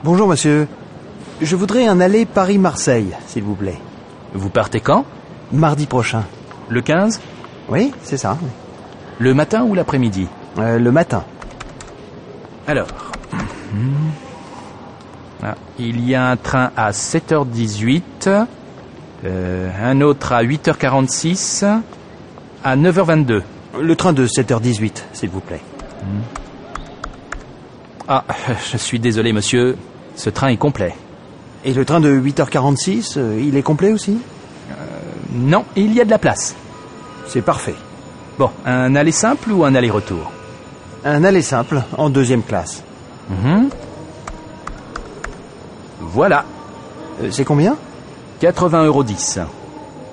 Bonjour monsieur. Je voudrais un aller Paris-Marseille, s'il vous plaît. Vous partez quand? Mardi prochain. Le 15? Oui, c'est ça. Le matin ou l'après-midi? Le matin. Alors... il y a un train à 7h18, un autre à 8h46, à 9h22. Le train de 7h18, s'il vous plaît. Ah, je suis désolé, monsieur. Ce train est complet. Et le train de 8h46, il est complet aussi? Non, il y a de la place. C'est parfait. Bon, un aller simple ou un aller-retour? Un aller simple, en 2e classe. Voilà. C'est combien? 80,10 €.